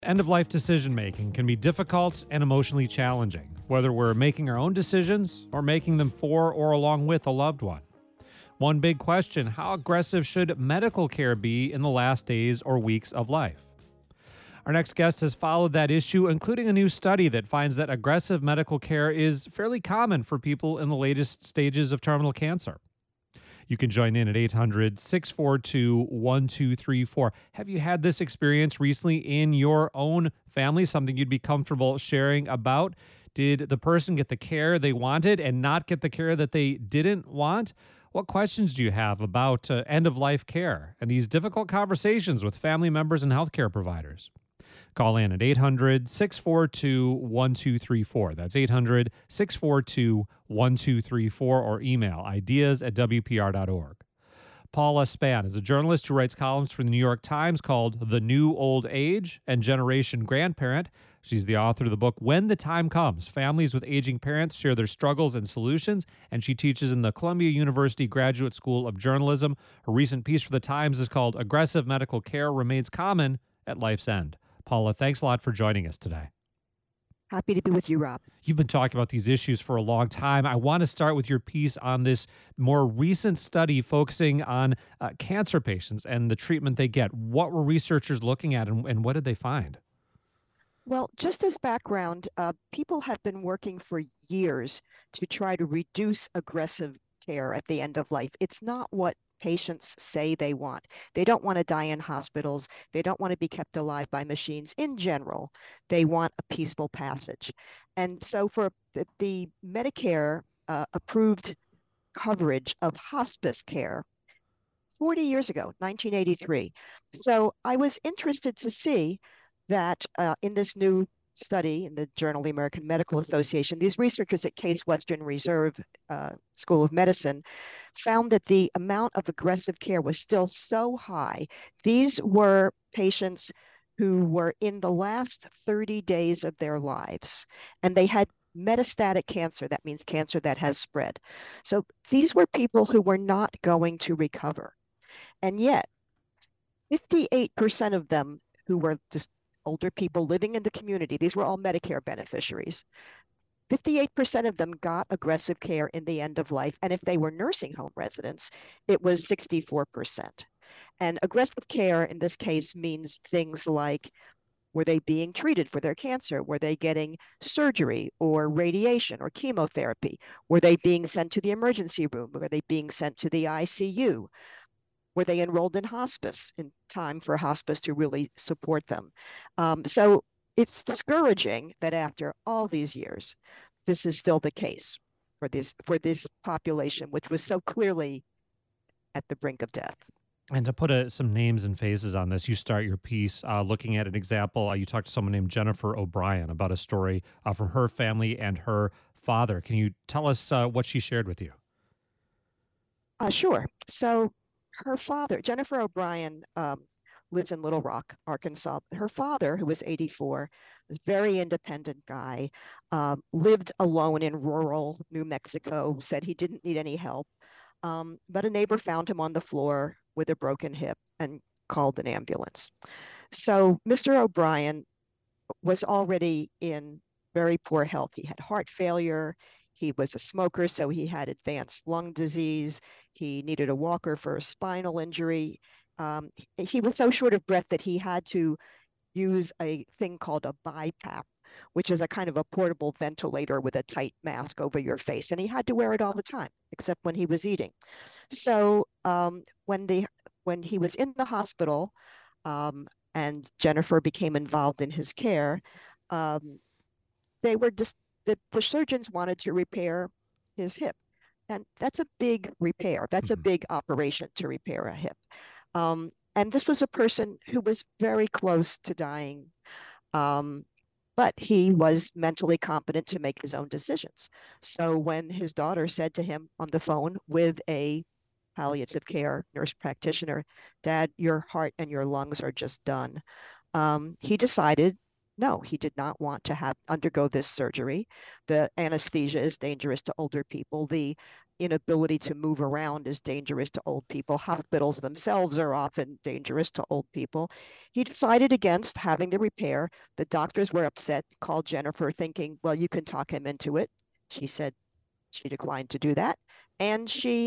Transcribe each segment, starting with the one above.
End-of-life decision-making can be difficult and emotionally challenging, whether we're making our own decisions or making them for or along with a loved one. One big question: how aggressive should medical care be in the last days or weeks of life? Our next guest has followed that issue, including a new study that finds that aggressive medical care is fairly common for people in the latest stages of terminal cancer. You can join in at 800-642-1234. Have you had this experience recently in your own family, something you'd be comfortable sharing about? Did the person get the care they wanted and not get the care that they didn't want? What questions do you have about end of life care and these difficult conversations with family members and healthcare providers? Call in at 800-642-1234. That's 800-642-1234, or email ideas@wpr.org. Paula Spann is a journalist who writes columns for the New York Times called The New Old Age and Generation Grandparent. She's the author of the book When the Time Comes: Families with Aging Parents Share Their Struggles and Solutions, and she teaches in the Columbia University Graduate School of Journalism. Her recent piece for the Times is called Aggressive Medical Care Remains Common at Life's End. Paula, thanks a lot for joining us today. Happy to be with you, Rob. You've been talking about these issues for a long time. I want to start with your piece on this more recent study focusing on cancer patients and the treatment they get. What were researchers looking at, and what did they find? Well, just as background, people have been working for years to try to reduce aggressive care at the end of life. It's not what patients say they want. They don't want to die in hospitals. They don't want to be kept alive by machines in general. They want a peaceful passage. And so for the Medicare approved coverage of hospice care 40 years ago, 1983. So I was interested to see that in this new study in the Journal of the American Medical Association, these researchers at Case Western Reserve School of Medicine found that the amount of aggressive care was still so high. These were patients who were in the last 30 days of their lives, and they had metastatic cancer. That means cancer that has spread. So these were people who were not going to recover. And yet, 58% of them who were just older people living in the community, these were all Medicare beneficiaries. 58% of them got aggressive care in the end of life. And if they were nursing home residents, it was 64%. And aggressive care in this case means things like, were they being treated for their cancer? Were they getting surgery or radiation or chemotherapy? Were they being sent to the emergency room? Were they being sent to the ICU? Were they enrolled in hospice in time for hospice to really support them? So it's discouraging that after all these years, this is still the case for this population, which was so clearly at the brink of death. And to put some names and faces on this, you start your piece looking at an example. You talked to someone named Jennifer O'Brien about a story from her family and her father. Can you tell us what she shared with you? Sure. So her father, Jennifer O'Brien, lives in Little Rock, Arkansas. Her father, who was 84, was a very independent guy, lived alone in rural New Mexico, said he didn't need any help. But a neighbor found him on the floor with a broken hip and called an ambulance. So Mr. O'Brien was already in very poor health. He had heart failure. He was a smoker, so he had advanced lung disease. He needed a walker for a spinal injury. He was so short of breath that he had to use a thing called a BiPAP, which is a kind of a portable ventilator with a tight mask over your face. And he had to wear it all the time, except when he was eating. So when he was in the hospital and Jennifer became involved in his care, they were just the surgeons wanted to repair his hip. And that's a big repair. That's a big operation to repair a hip. And this was a person who was very close to dying, but he was mentally competent to make his own decisions. So when his daughter said to him on the phone with a palliative care nurse practitioner, "Dad, your heart and your lungs are just done," he decided no, he did not want to undergo this surgery. The anesthesia is dangerous to older people. The inability to move around is dangerous to old people. Hospitals themselves are often dangerous to old people. He decided against having the repair. The doctors were upset, called Jennifer thinking, well, you can talk him into it. She said she declined to do that. And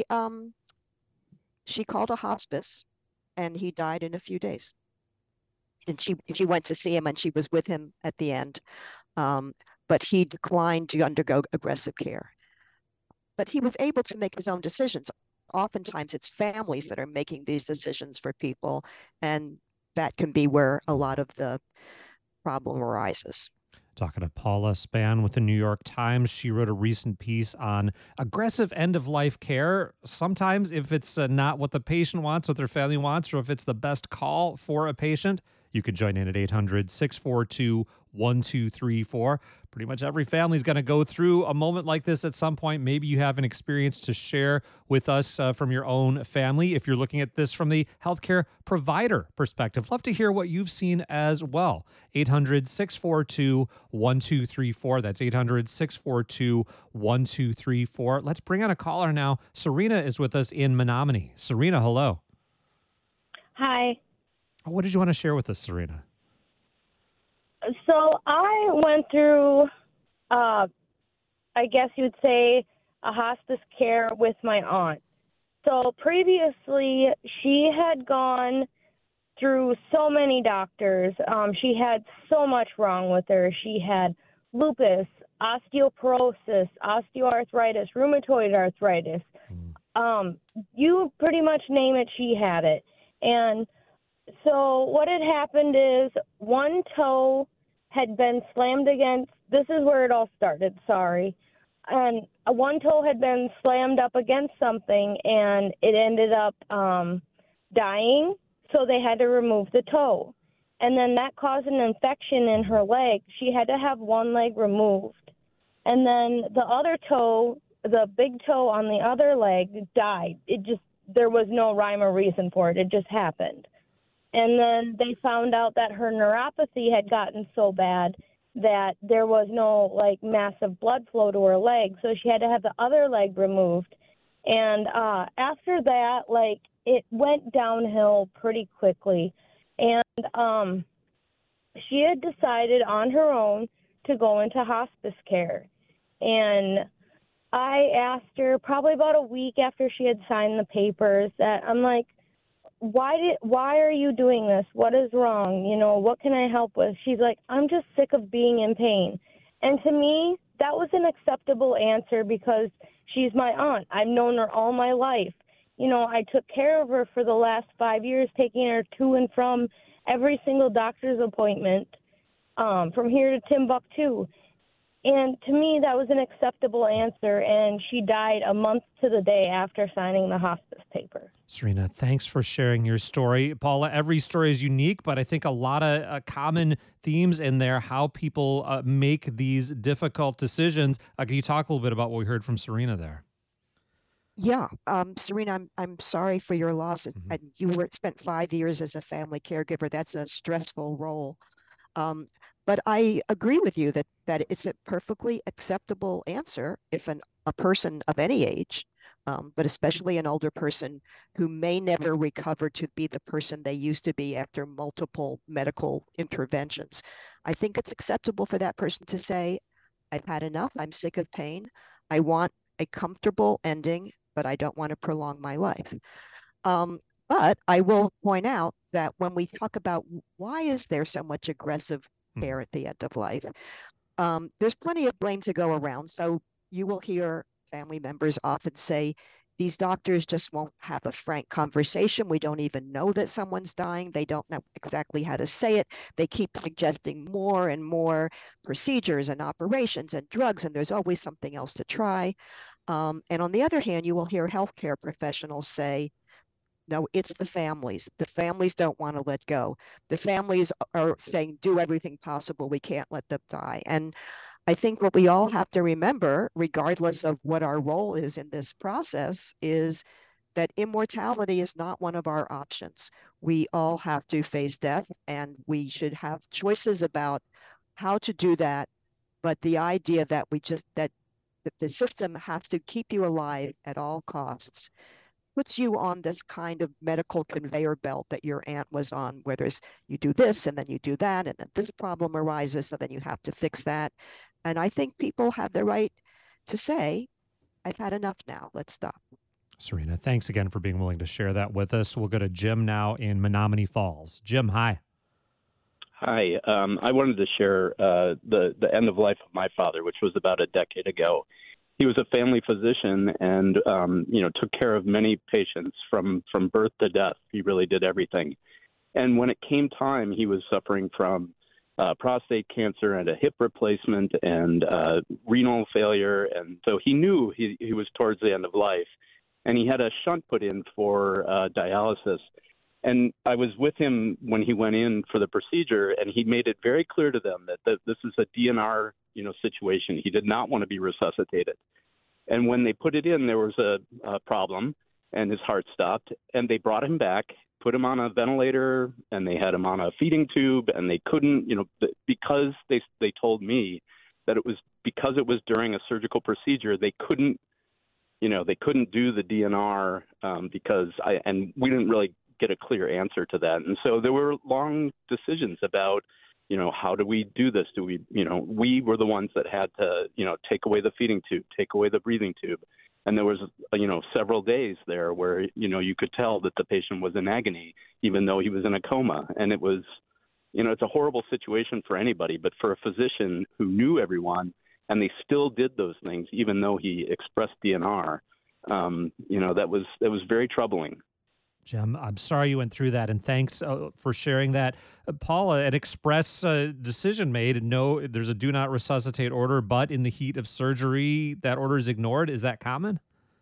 she called a hospice and he died in a few days. And she went to see him and she was with him at the end. But he declined to undergo aggressive care. But he was able to make his own decisions. Oftentimes, it's families that are making these decisions for people, and that can be where a lot of the problem arises. Talking to Paula Spann with the New York Times. She wrote a recent piece on aggressive end of life care. Sometimes, if it's not what the patient wants, what their family wants, or if it's the best call for a patient, you can join in at 800 642 1234. Pretty much every family is going to go through a moment like this at some point. Maybe you have an experience to share with us from your own family. If you're looking at this from the healthcare provider perspective, love to hear what you've seen as well. 800 642 1234. That's 800 642 1234. Let's bring on a caller now. Serena is with us in Menominee. Serena, hello. Hi. What did you want to share with us, Serena? So I went through, I guess you'd say, a hospice care with my aunt. So previously, she had gone through so many doctors. She had so much wrong with her. She had lupus, osteoporosis, osteoarthritis, rheumatoid arthritis. You pretty much name it, she had it. And so what had happened is one toe had been slammed against, this is where it all started, sorry. And one toe had been slammed up against something and it ended up dying, so they had to remove the toe. And then that caused an infection in her leg. She had to have one leg removed. And then the other toe, the big toe on the other leg, died. There was no rhyme or reason for it. It just happened. And then they found out that her neuropathy had gotten so bad that there was no, massive blood flow to her leg, so she had to have the other leg removed. And after that, it went downhill pretty quickly. And she had decided on her own to go into hospice care. And I asked her probably about a week after she had signed the papers that I'm like, why are you doing this? What is wrong? What can I help with? She's like, I'm just sick of being in pain. And to me, that was an acceptable answer because she's my aunt. I've known her all my life. I took care of her for the last 5 years, taking her to and from every single doctor's appointment, from here to Timbuktu. And to me, that was an acceptable answer, and she died a month to the day after signing the hospice paper. Serena, thanks for sharing your story. Paula, every story is unique, but I think a lot of common themes in there, how people make these difficult decisions. Can you talk a little bit about what we heard from Serena there? Yeah, Serena, I'm sorry for your loss. Mm-hmm. And you spent 5 years as a family caregiver. That's a stressful role. But I agree with you that it's a perfectly acceptable answer if a person of any age, but especially an older person who may never recover to be the person they used to be after multiple medical interventions. I think it's acceptable for that person to say, I've had enough. I'm sick of pain. I want a comfortable ending, but I don't want to prolong my life. But I will point out that when we talk about why is there so much aggressive care at the end of life, there's plenty of blame to go around. So you will hear family members often say, these doctors just won't have a frank conversation. We don't even know that someone's dying. They don't know exactly how to say it. They keep suggesting more and more procedures and operations and drugs, and there's always something else to try. And on the other hand, you will hear healthcare professionals say, no, it's the families. The families don't want to let go. The families are saying, do everything possible. We can't let them die. And I think what we all have to remember, regardless of what our role is in this process, is that immortality is not one of our options. We all have to face death, and we should have choices about how to do that. But the idea that that the system has to keep you alive at all costs puts you on this kind of medical conveyor belt that your aunt was on, where there's you do this and then you do that, and then this problem arises, so then you have to fix that. And I think people have the right to say, I've had enough now. Let's stop. Serena, thanks again for being willing to share that with us. We'll go to Jim now in Menominee Falls. Jim, hi. Hi. I wanted to share the end of life of my father, which was about a decade ago. He was a family physician and took care of many patients from birth to death. He really did everything. And when it came time, he was suffering from prostate cancer and a hip replacement and renal failure. And so he knew he was towards the end of life. And he had a shunt put in for dialysis. And I was with him when he went in for the procedure, and he made it very clear to them that this is a DNR, situation. He did not want to be resuscitated. And when they put it in, there was a problem, and his heart stopped. And they brought him back, put him on a ventilator, and they had him on a feeding tube. And they couldn't, because they told me that it was because it was during a surgical procedure, they couldn't do the DNR because we didn't really get a clear answer to that. And so there were long decisions about, how do we do this? Do we, we were the ones that had to, take away the feeding tube, take away the breathing tube. And there was, several days there where, you could tell that the patient was in agony, even though he was in a coma. And it was, it's a horrible situation for anybody, but for a physician who knew everyone and they still did those things, even though he expressed DNR, that was very troubling. Jim, I'm sorry you went through that, and thanks for sharing that. Paula, an express decision made, no, there's a do not resuscitate order, but in the heat of surgery, that order is ignored. Is that common?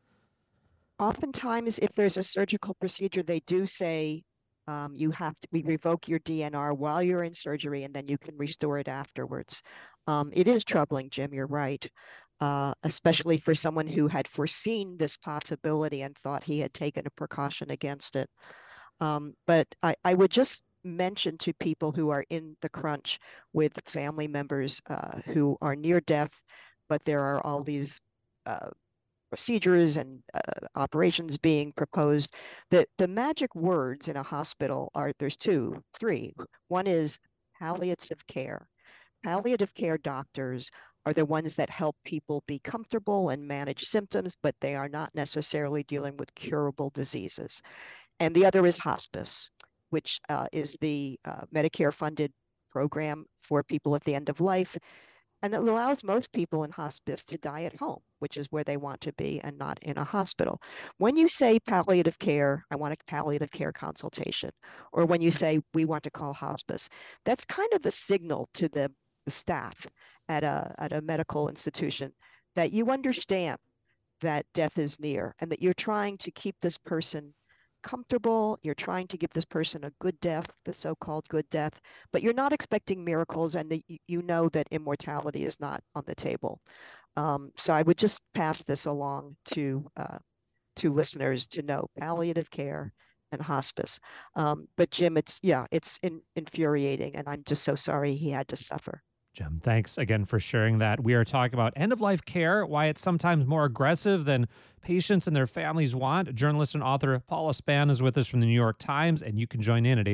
Oftentimes, if there's a surgical procedure, they do say we revoke your DNR while you're in surgery, and then you can restore it afterwards. It is troubling, Jim, you're right. Especially for someone who had foreseen this possibility and thought he had taken a precaution against it. But I would just mention to people who are in the crunch with family members who are near death, but there are all these procedures and operations being proposed. The magic words in a hospital there's three. One is palliative care. Palliative care doctors are the ones that help people be comfortable and manage symptoms, but they are not necessarily dealing with curable diseases. And the other is hospice, which is the Medicare-funded program for people at the end of life. And it allows most people in hospice to die at home, which is where they want to be and not in a hospital. When you say palliative care, I want a palliative care consultation, or when you say we want to call hospice, that's kind of a signal to the staff at a medical institution that you understand that death is near and that you're trying to keep this person comfortable. You're trying to give this person a good death, the so-called good death, but you're not expecting miracles, and you know that immortality is not on the table. So I would just pass this along to listeners to know palliative care and hospice. But Jim, it's infuriating, and I'm just so sorry he had to suffer. Jim, thanks again for sharing that. We are talking about end-of-life care, why it's sometimes more aggressive than patients and their families want. Journalist and author Paula Spann is with us from the New York Times, and you can join in at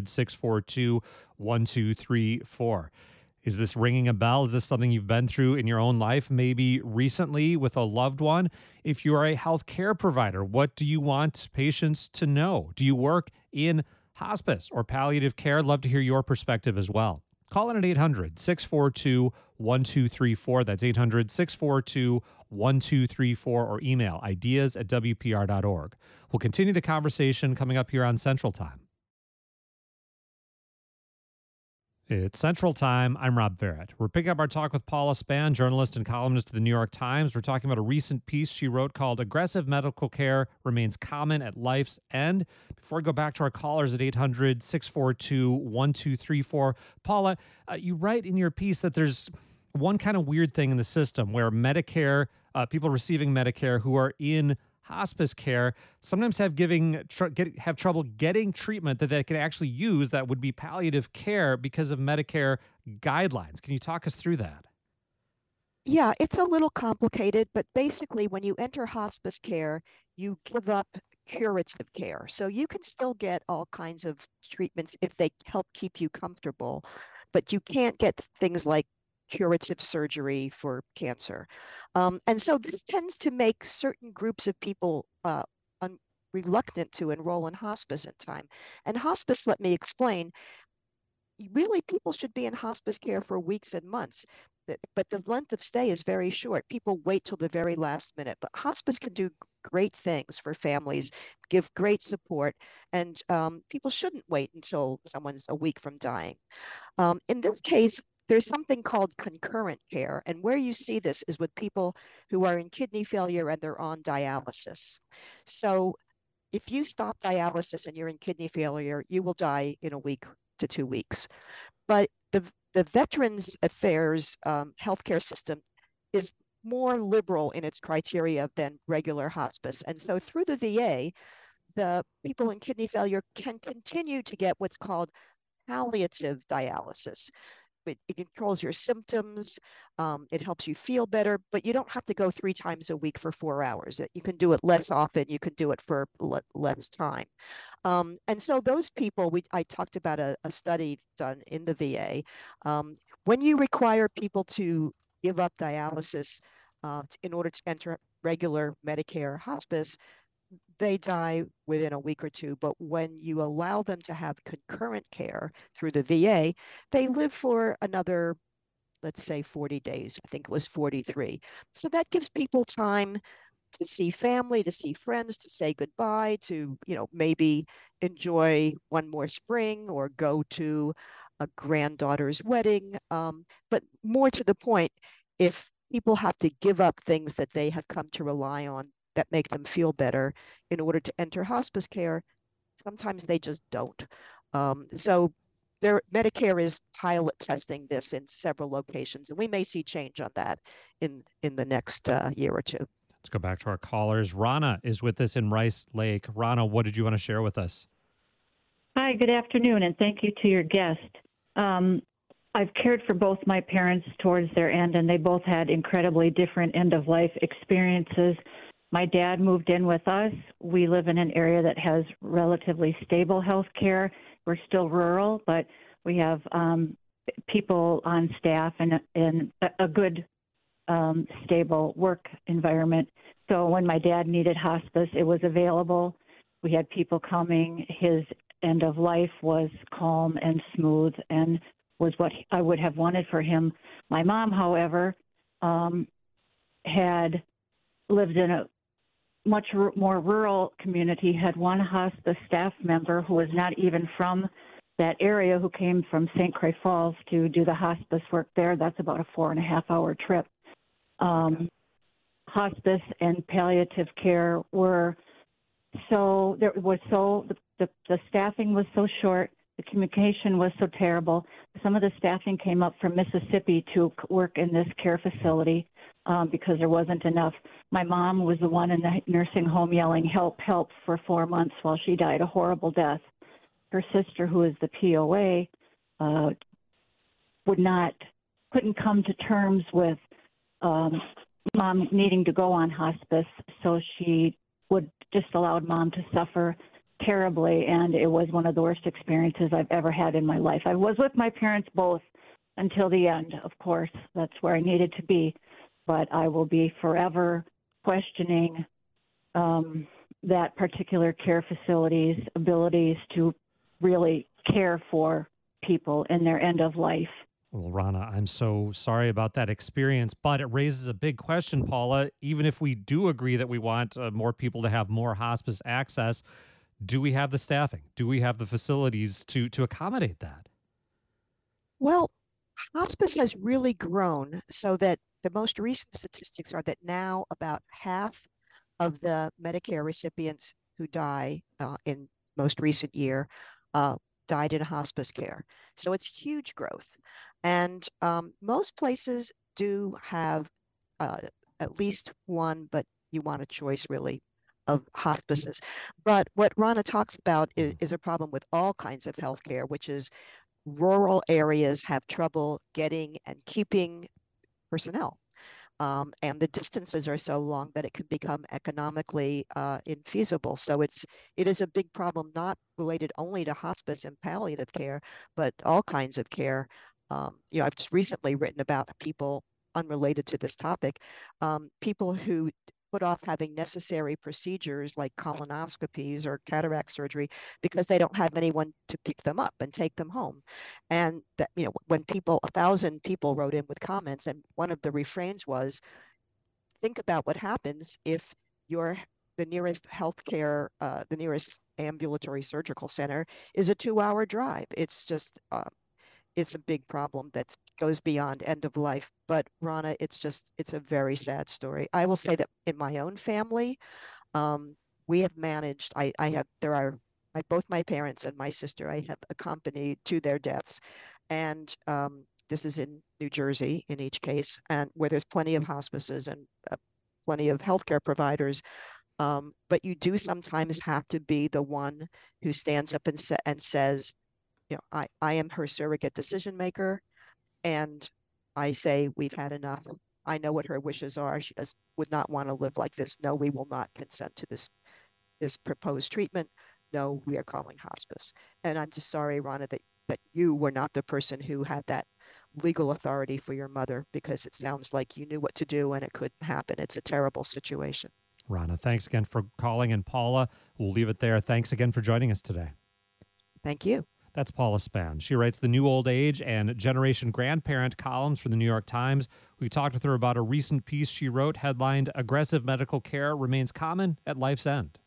800-642-1234. Is this ringing a bell? Is this something you've been through in your own life, maybe recently with a loved one? If you are a health care provider, what do you want patients to know? Do you work in hospice or palliative care? I'd love to hear your perspective as well. Call in at 800-642-1234. That's 800-642-1234, or email ideas@wpr.org. We'll continue the conversation coming up here on Central Time. It's Central Time. I'm Rob Barrett. We're picking up our talk with Paula Spann, journalist and columnist of the New York Times. We're talking about a recent piece she wrote called Aggressive Medical Care Remains Common at Life's End. Before we go back to our callers at 800-642-1234, Paula, you write in your piece that there's one kind of weird thing in the system where Medicare, people receiving Medicare who are in hospice care sometimes have have trouble getting treatment that they can actually use that would be palliative care because of Medicare guidelines. Can you talk us through that? Yeah, it's a little complicated, but basically, when you enter hospice care, you give up curative care. So you can still get all kinds of treatments if they help keep you comfortable, but you can't get things like curative surgery for cancer. And so this tends to make certain groups of people reluctant to enroll in hospice in time. And hospice, let me explain, really people should be in hospice care for weeks and months, but the length of stay is very short. People wait till the very last minute, but hospice can do great things for families, give great support, and people shouldn't wait until someone's a week from dying. In this case, there's something called concurrent care, and where you see this is with people who are in kidney failure and they're on dialysis. So if you stop dialysis and you're in kidney failure, you will die in a week to 2 weeks. But the Veterans Affairs healthcare system is more liberal in its criteria than regular hospice. And so through the VA, the people in kidney failure can continue to get what's called palliative dialysis. It controls your symptoms. It helps you feel better, but you don't have to go 3 times a week for 4 hours. You can do it less often. You can do it for less time. And so those people, I talked about a study done in the VA. When you require people to give up dialysis in order to enter regular Medicare hospice, they die within a week or two. But when you allow them to have concurrent care through the VA, they live for another, let's say, 40 days. I think it was 43. So that gives people time to see family, to see friends, to say goodbye, to, maybe enjoy one more spring or go to a granddaughter's wedding. But more to the point, if people have to give up things that they have come to rely on that make them feel better in order to enter hospice care, sometimes they just don't. So Medicare is pilot testing this in several locations, and we may see change on that in the next year or two. Let's go back to our callers. Rana is with us in Rice Lake. Rana, what did you want to share with us? Hi, good afternoon, and thank you to your guest. I've cared for both my parents towards their end, and they both had incredibly different end-of-life experiences. My dad moved in with us. We live in an area that has relatively stable health care. We're still rural, but we have people on staff and a good, stable work environment. So when my dad needed hospice, it was available. We had people coming. His end of life was calm and smooth and was what I would have wanted for him. My mom, however, had lived in a much more rural community, had one hospice staff member who was not even from that area, who came from St. Croix Falls to do the hospice work there. That's about a 4.5-hour trip. Hospice and palliative care were the staffing was so short, the communication was so terrible. Some of the staffing came up from Mississippi to work in this care facility because there wasn't enough. My mom was the one in the nursing home yelling, "Help, help," for 4 months while she died a horrible death. Her sister, who is the POA, couldn't come to terms with mom needing to go on hospice, so she just allowed mom to suffer terribly, and it was one of the worst experiences I've ever had in my life. I was with my parents both until the end, of course. That's where I needed to be, but I will be forever questioning that particular care facility's abilities to really care for people in their end of life. Well, Rana, I'm so sorry about that experience, but it raises a big question, Paula. Even if we do agree that we want more people to have more hospice access, do we have the staffing? Do we have the facilities to accommodate that? Well, hospice has really grown so that the most recent statistics are that now about half of the Medicare recipients who die in most recent year died in hospice care. So it's huge growth. And most places do have at least one, but you want a choice really, of hospices. But what Rana talks about is a problem with all kinds of healthcare, which is rural areas have trouble getting and keeping personnel. And the distances are so long that it can become economically infeasible. So it is a big problem, not related only to hospice and palliative care, but all kinds of care. I've just recently written about people unrelated to this topic, people who put off having necessary procedures like colonoscopies or cataract surgery because they don't have anyone to pick them up and take them home. And that, when 1,000 people wrote in with comments, and one of the refrains was, think about what happens if the nearest healthcare, the nearest ambulatory surgical center is a 2-hour drive. It's just, it's a big problem that goes beyond end of life. But Rana, it's a very sad story. I will say that in my own family, we have managed, both my parents and my sister, I have accompanied to their deaths. And this is in New Jersey in each case, and where there's plenty of hospices and plenty of healthcare providers. But you do sometimes have to be the one who stands up and says, I am her surrogate decision maker, and I say we've had enough. I know what her wishes are. She would not want to live like this. No, we will not consent to this proposed treatment. No, we are calling hospice. And I'm just sorry, Rana, that you were not the person who had that legal authority for your mother, because it sounds like you knew what to do and it couldn't happen. It's a terrible situation. Rana, thanks again for calling. And Paula, we'll leave it there. Thanks again for joining us today. Thank you. That's Paula Spann. She writes the New Old Age and Generation Grandparent columns for the New York Times. We talked with her about a recent piece she wrote headlined, "Aggressive Medical Care Remains Common at Life's End."